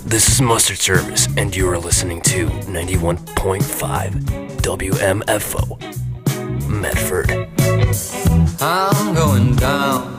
This is Mustard Service, and you are listening to 91.5 WMFO, Medford. I'm going down.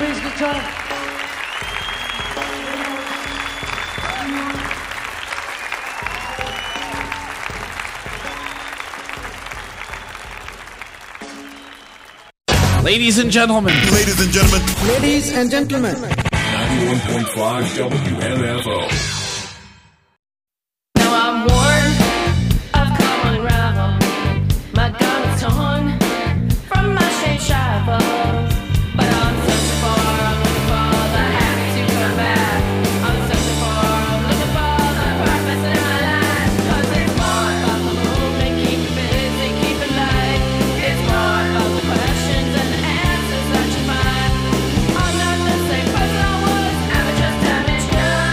bass guitar. Ladies and gentlemen. Ladies and gentlemen. Ladies and gentlemen. 91.5 WMFO. Now I'm worn of common ravel. My gun is torn from my shade sharples. But I'm searching for, I'm looking for the happy to come back. I'm searching for, I'm looking for the purpose in my life. 'Cause it's more about the movement, keep it busy, keep it light. It's more about the questions and the answers that you find. I'm not the same person I was, ever just damaged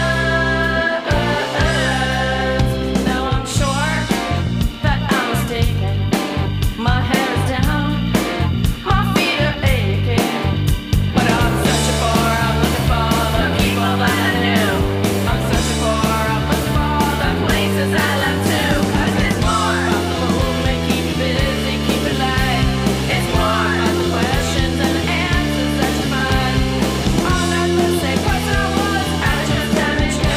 goods. Now I'm sure that I'm mistaken. My hair is down, my feet are aching. But I'm searching for, I'm looking for the people that I knew. I'm searching for, I'm looking for the places I left too. 'Cause it's more about the movement, keep it busy, keep it light. It's more about the questions and the answers that you find. I'm not the same person I was, I was just damaged goods.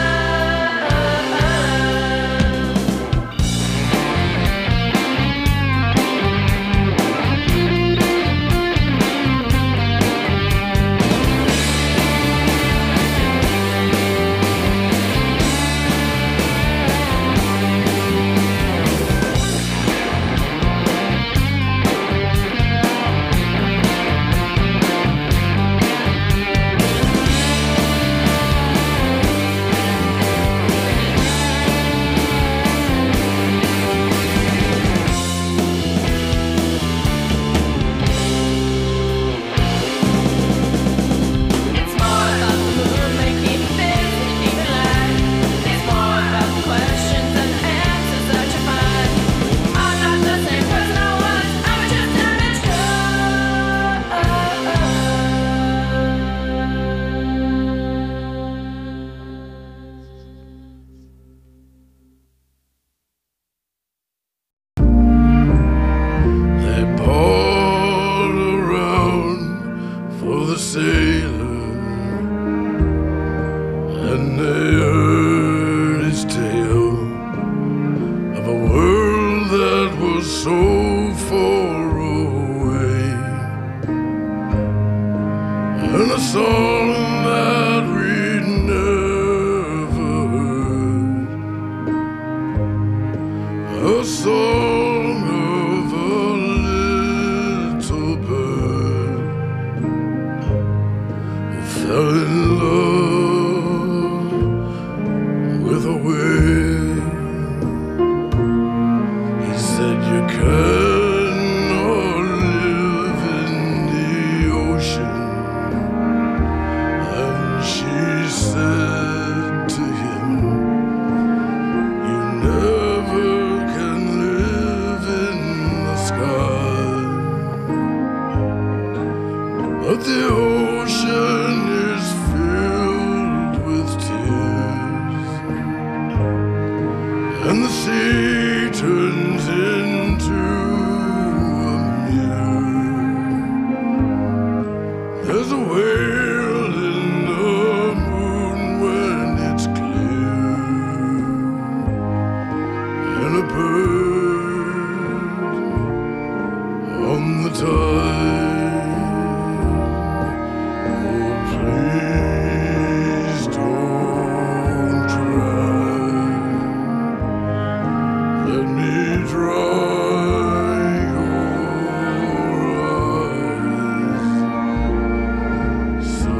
It's more about the movement, keep it busy, keep it light. It's more about the questions and the answers that you find. I'm not the same person I was, I was just damaged They poured around for the sailor, and they heard his tale of a world that was so far away, and a song that we'd never heard, a song of a little bird who fell in love with a wave. He said, "You cannot live in the ocean," and she said to him, "You never can live in the sky." But the ocean is filled with tears, and the sea turns into a mirror. There's a whale in the moon when it's clear, and a bird on the tide. Oh, please don't cry. Let me dry your eyes so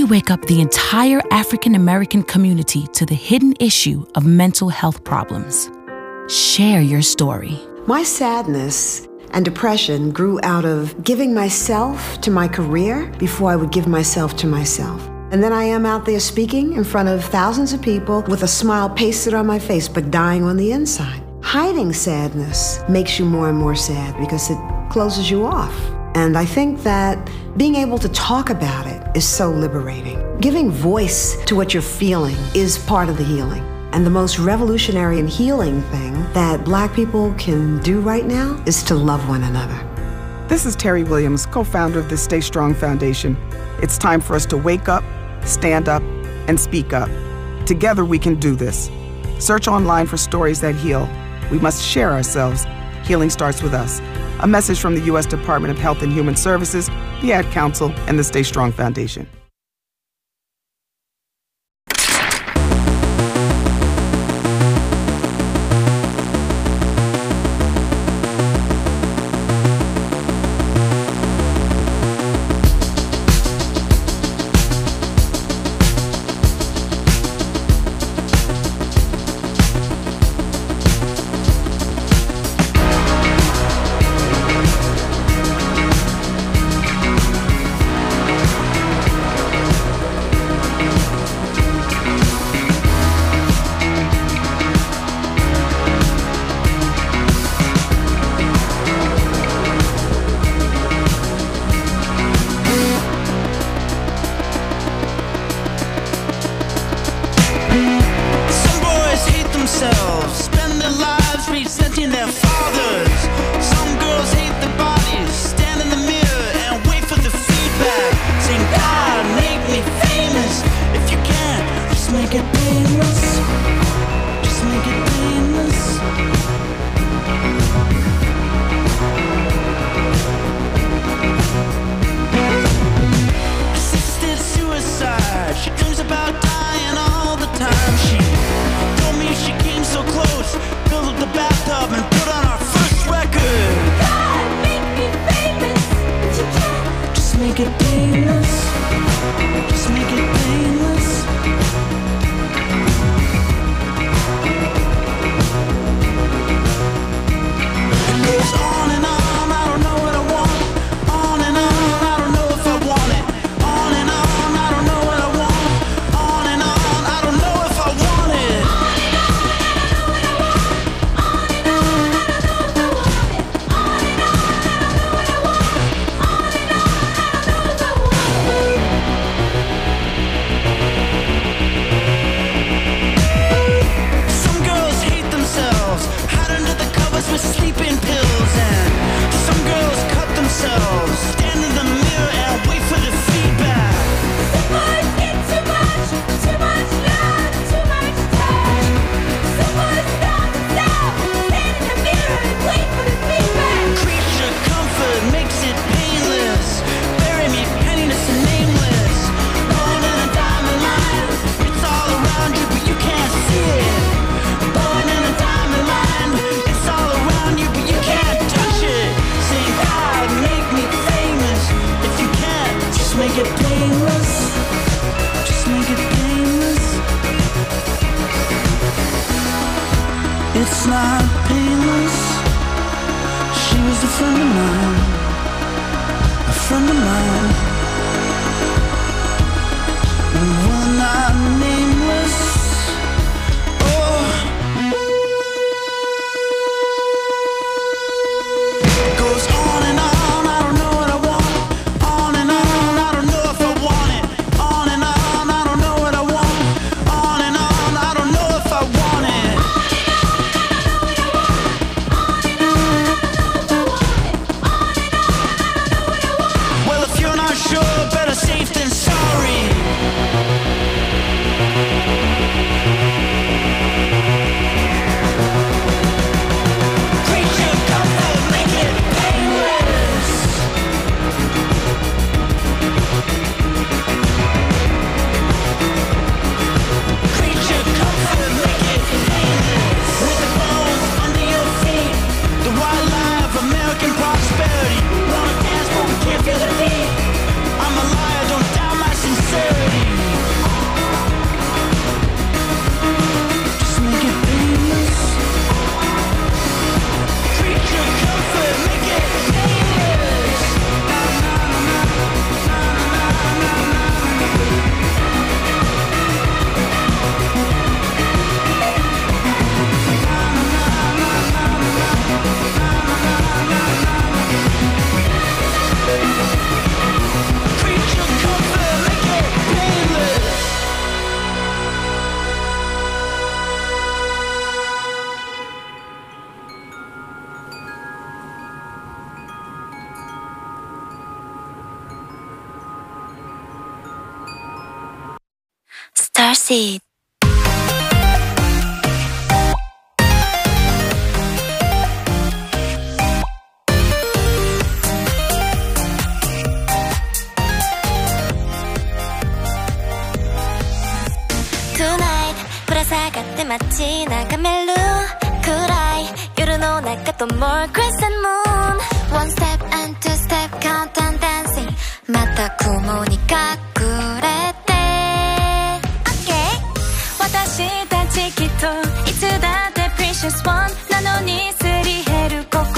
wake up the entire African American community to the hidden issue of mental health problems. Share your story. My sadness and depression grew out of giving myself to my career before I would give myself to myself. And then I am out there speaking in front of thousands of people with a smile pasted on my face, but dying on the inside. Hiding sadness makes you more and more sad because it closes you off. And I think that being able to talk about it is so liberating. Giving voice to what you're feeling is part of the healing. And the most revolutionary and healing thing that Black people can do right now is to love one another. This is Terry Williams, co-founder of the Stay Strong Foundation. It's time for us to wake up, stand up, and speak up. Together we can do this. Search online for stories that heal. We must share ourselves. Healing starts with us. A message from the U.S. Department of Health and Human Services, the Ad Council, and the Stay Strong Foundation. It's not painless. She was a friend of mine, a friend of mine. And we're not nameless. Oh, goes on and on. I don't know what I want. On and on. I don't know if I want it. On and on. I don't know what I want. On and on. I don't know if I want it. Well, if you're not sure proceed. Tonight ぶら下がって街眺める暗い夜の中と more crescent moon One step and two step countdown dancing また雲に隠れて OK 私たちきっといつだって precious one なのにすり減る心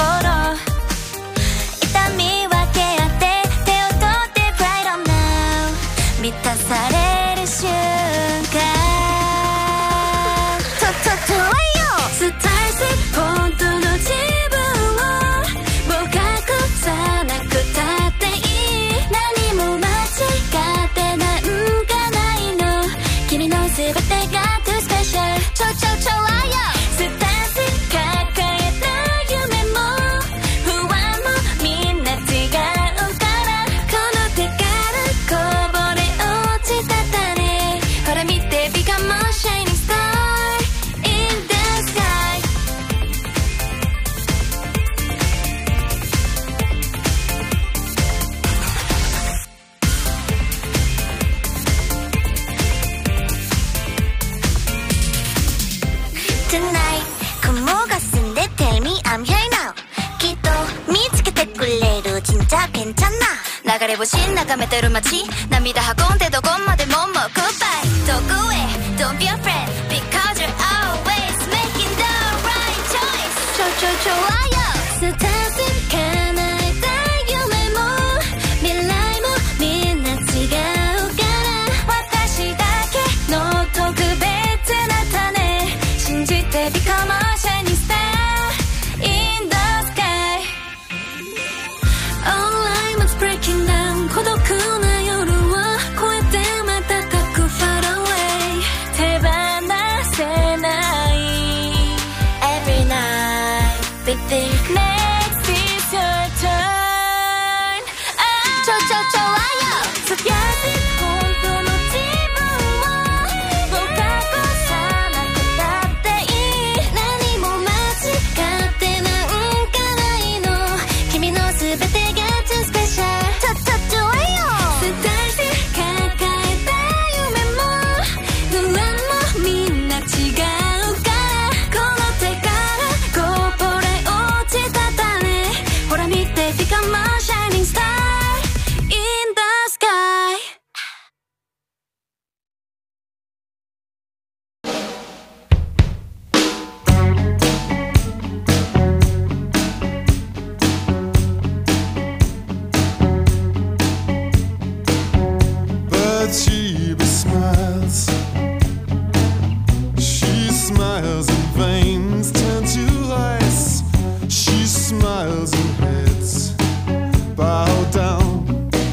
痛み分け合って手を取って right on now 満たされる瞬間スタイル本当の自分をもう隠さなくたっていい何も間違ってなんかないの君の全てが too special 超愛よスタンス抱えた夢も不安もみんな違うからこの手からこぼれ落ちた種ほら見て become a shining star Tonight 雲が澄んで Tell me I'm here now きっと見つけてくれる神社健ちゃんな流れ星眺めてる街涙運んでどこまでももう Goodbye どこへ Don't be afraid Because you're always making the right choice 超愛よスタート叶えた夢も未来もみんな違うから私だけの特別な種信じて Become a shining star in the sky All I was breaking down 孤独な夜は越えて瞬く far away 手放せない Every night big thing next is your turn 超愛よつぶやいて本当の自分をもう過去さなくたっていい何も間違ってなんかないの君の全てが too special 超愛よスタイル抱えた夢も不安もみんな違うからこの手からこぼれ落ちた種ほら見て Become a shining star in the sky But Sheba smiles. She smiles and veins turn to ice. She smiles and heads bow down.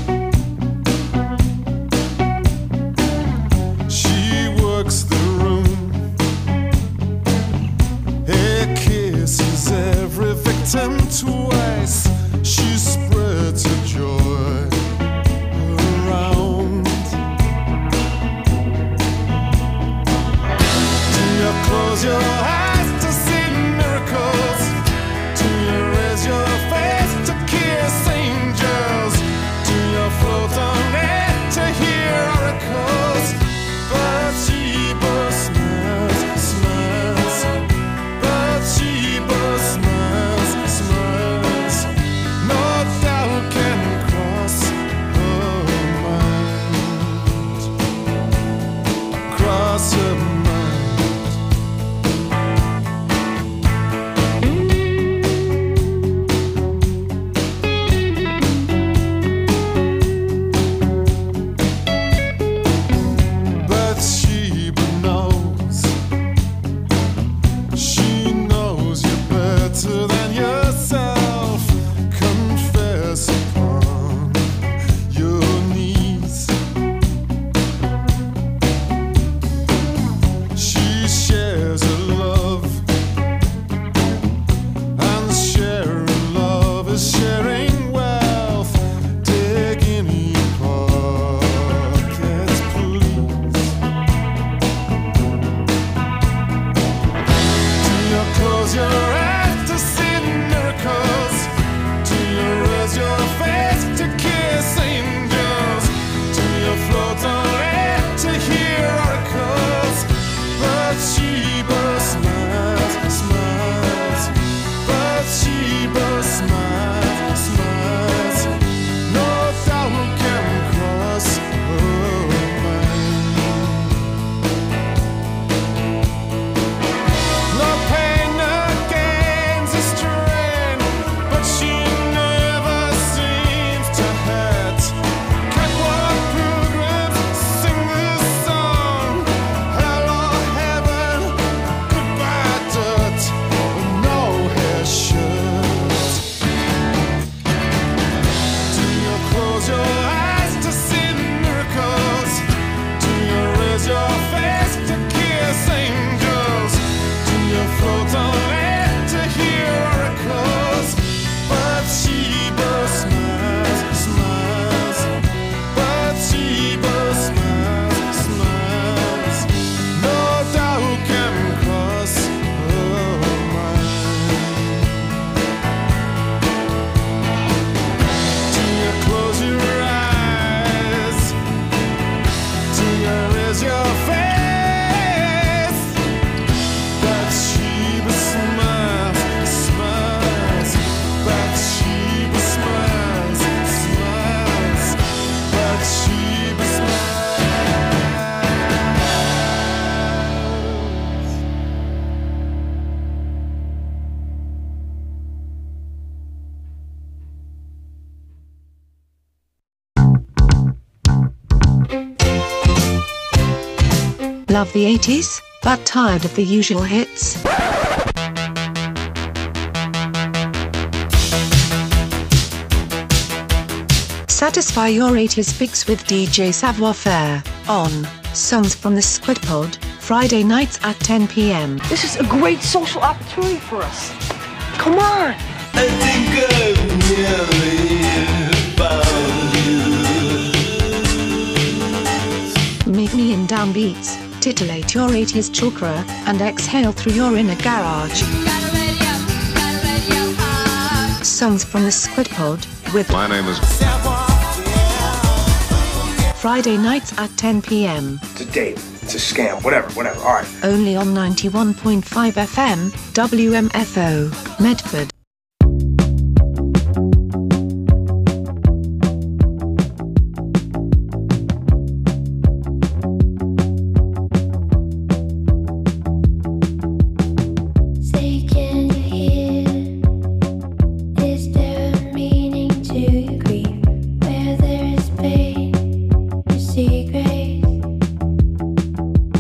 She works the room. Her kisses every victim twice. She spreads her joy around. Do you close your eyes to see miracles? Do you raise your face to kiss angels? Do you float on air to hear oracles? But Sheba smiles, smiles. But Sheba smiles, smiles. close your eyes to see miracles? Do you raise your face to kiss angels? Do you float on air to hear oracles? But Sheba smiles, smiles. But Sheba smiles, smiles. No doubt can cross her mind. No pain, no gains, a strain, but she never seems to hurt. Catwalk pilgrims sing this song. Hello heaven, goodbye dirt, with no hair shirt. Do you close your eyes to see miracles? Do you raise your face to kiss angels? Do you float on air to hear oracles? But Sheba smiles, smiles. But Sheba smiles, smiles. No doubt can cross her mind. Do you close your eyes? Do you raise your face? But Sheba smiles, smiles. But Sheba smiles, smiles. But Sheba Love the 80s, but tired of the usual hits? Satisfy your 80s fix with DJ Savoir Faire on Songs from the Squid Pod, Friday nights at 10 p.m. This is a great social opportunity for us. Come on. I think I've nearly found you. Meet me in downbeats, titillate your 80s chakra, and exhale through your inner garage. Songs from the Squid Pod with My name is Friday nights at 10 p.m. It's a date. It's a scam. Whatever. All right. Only on 91.5 FM, WMFO, Medford. Say, can you hear? Is there a meaning to your grief? Where there is pain, you see grace.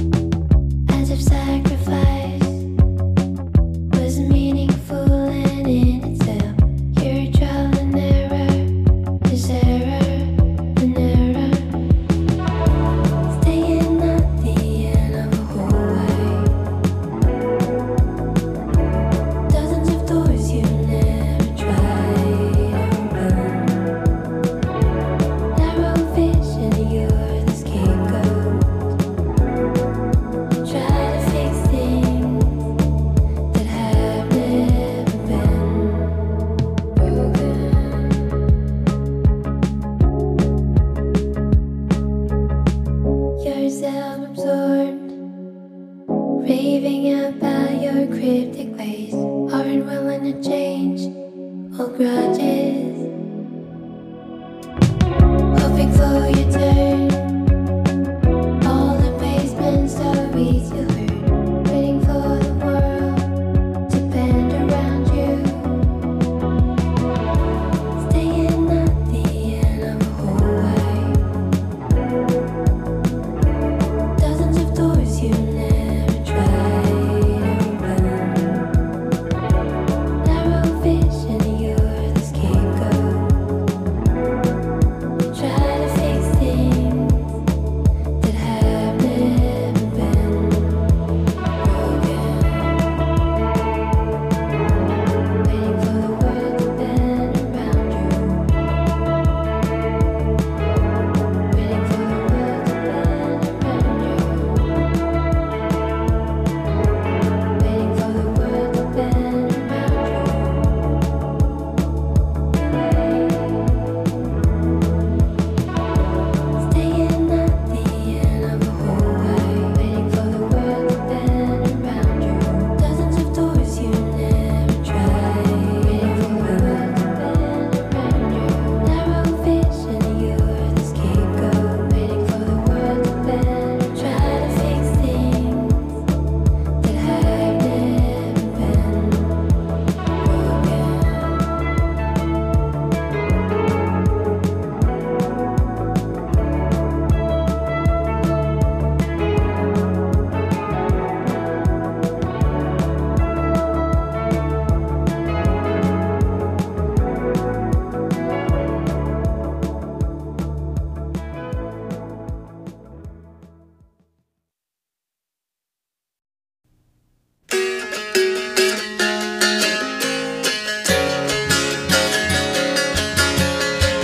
As if sacrifice was meaningful and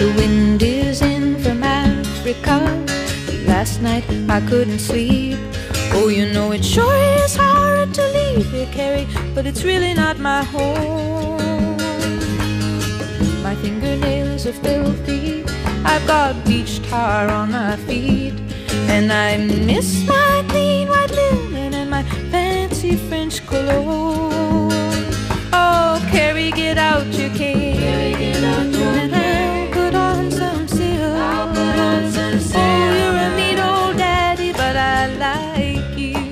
The wind is in from Africa. Last night I couldn't sleep. Oh, you know it sure is hard to leave here, Carrie, but it's really not my home. My fingernails are filthy. I've got beach tar on my feet, and I miss my clean white linen and my fancy French cologne. Oh, Carrie, get out your cane, and I'll put on some silk. Oh, you're a neat old daddy, but I like you.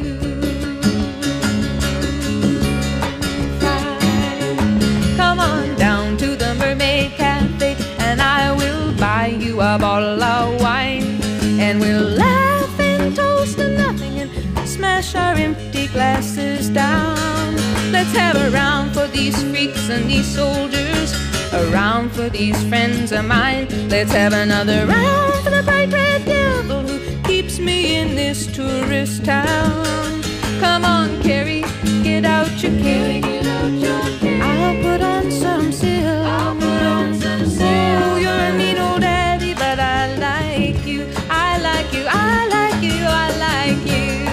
Come on down to the Mermaid Cafe, and I will buy you a bottle of wine, and we'll laugh and toast to nothing and smash our empty glasses down. Let's have a round for these freaks and these soldiers, a round for these friends of mine. Let's have another round for the bright red devil who keeps me in this tourist town. Come on, Carrie, get out your cane. I'll put on some silk. Oh, you're a neat old daddy, but I like you. I like you, I like you, I like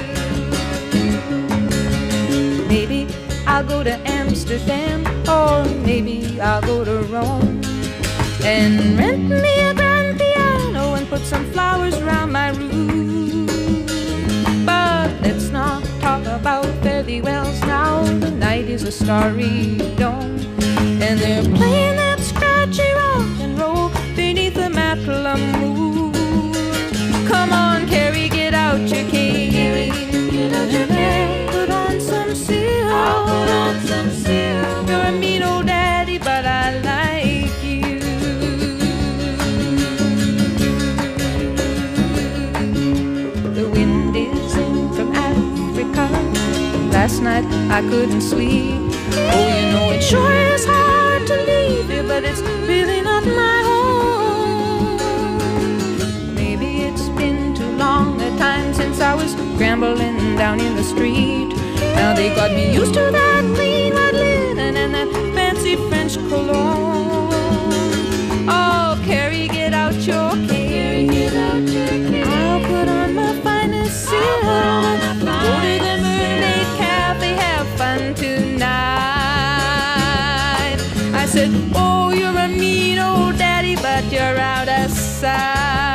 you. Maybe I'll go to Amsterdam, or maybe I'll go to Rome, and rent me a grand piano and put some flowers around my room. But let's not talk about fairy wells now. The night is a starry dome, and they're playing that scratchy rock and roll beneath the Matlam moon. Come on, Carrie, get out your cane. Put on some silk. I'll put on some silk. You're a mean old daddy, but I like you. The wind is in from Africa. Last night I couldn't sleep. Oh, you know it sure is hard to leave here, but it's really not my home. Maybe it's been too long a time since I was scrambling down in the street. Now they got me used to that clean white linen and that fancy French cologne. Oh, Carrie, get out your cane. I'll put on my finest silk. Go to the Mermaid Cafe, have fun tonight. I said, oh, you're a mean old daddy, but you're out of sight.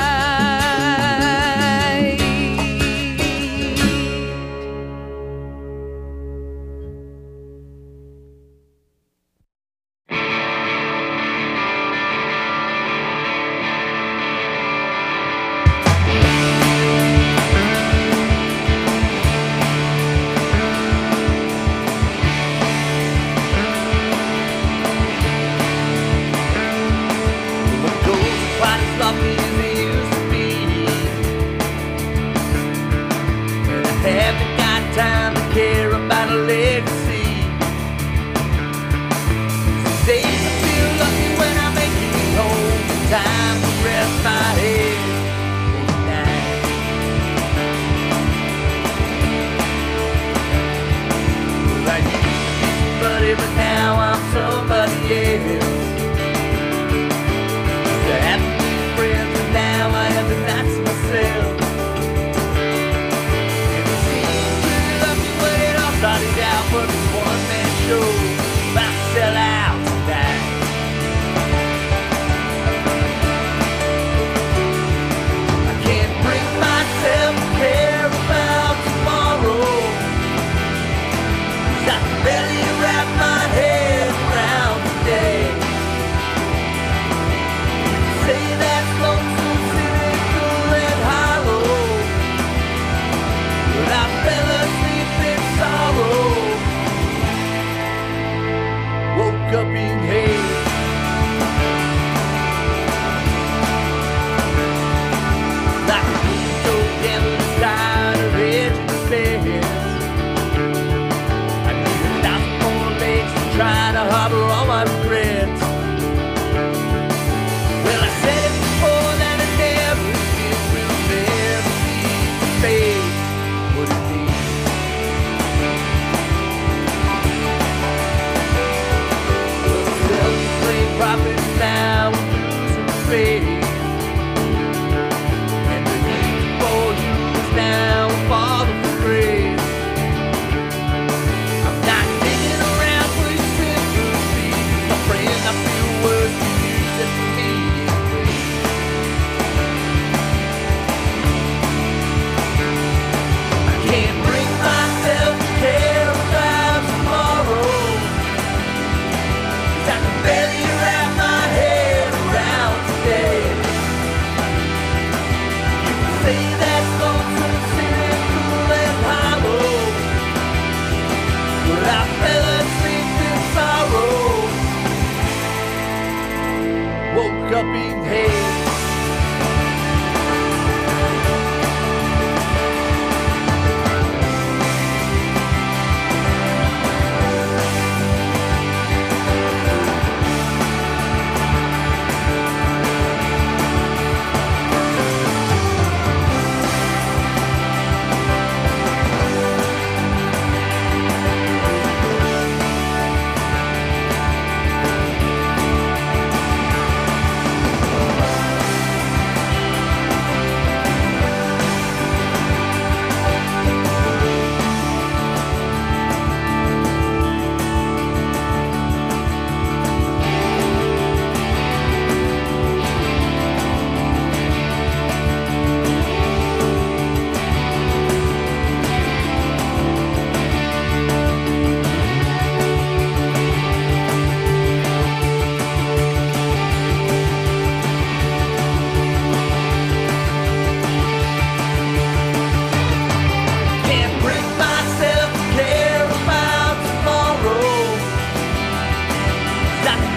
Profits now, losing faith.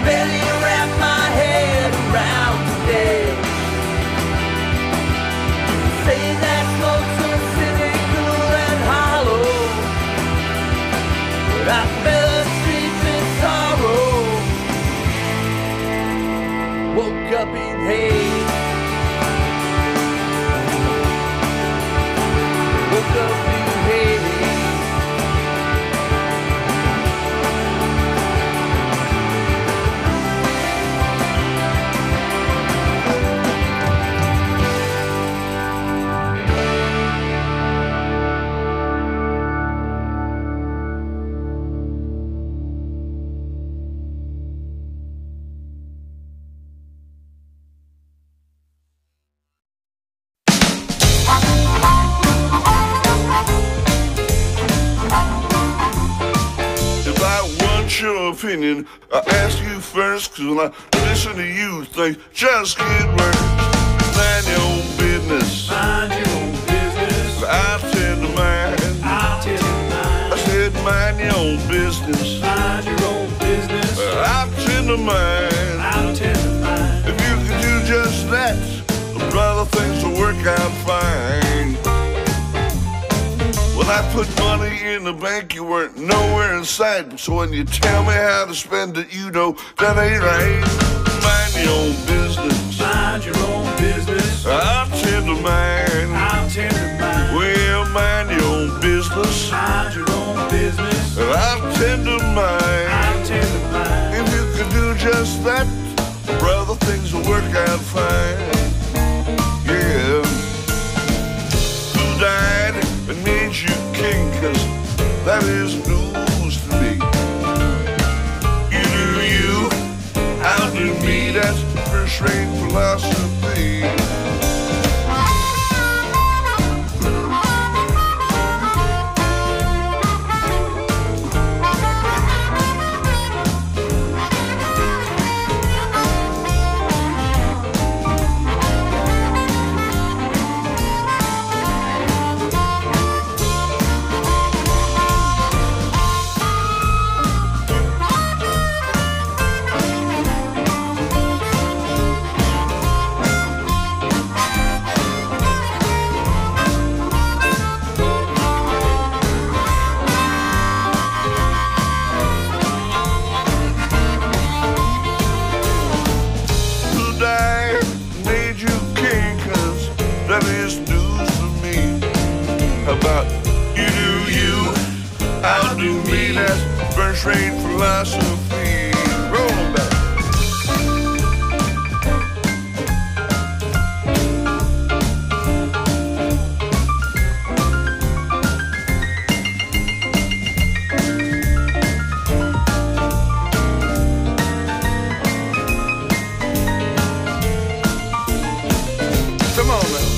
barely wrap my head around today. Say that smoke's so cynical and hollow, but I fell asleep in sorrow. Woke up in hate. Woke up in hate. Your opinion, I ask you first, cause when I listen to you, things just get worse. Mind your own business. Mind your own business. I'll tend to mine. I'll tend to mine. I said mind your own business. Mind your own business. I'll tend to mine. I'll tend to mine. If you could do just that, brother, things will work out fine. When I put money in the bank, you weren't nowhere in sight. So when you tell me how to spend it, you know that ain't right. Mind your own business. Mind your own business. I'll tend to mine. I'll tend to mine. Well, mind your own business. Mind your own business. I'll tend to mine. I'll tend to mine. If you could do just that, brother, things will work out fine. Yeah. Who died and made you king, cause that is news to me. You do you, I'll do me, that's first-rate philosophy. First-rate philosophy. Roll them back. Come on now.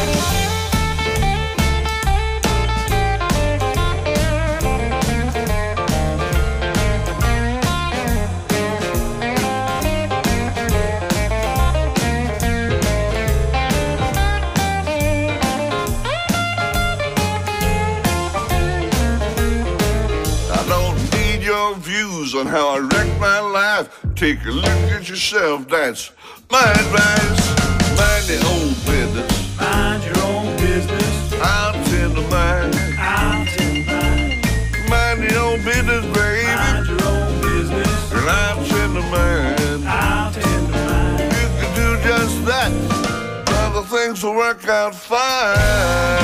Views on how I wrecked my life. Take a look at yourself, that's my advice. Mind your own business. Mind your own business. I'll tend to mine. I'll tend to mine. Mind your own business, baby. Mind your own business. And I'll tend to mine. I'll tend to mine. You can do just that, other things will work out fine.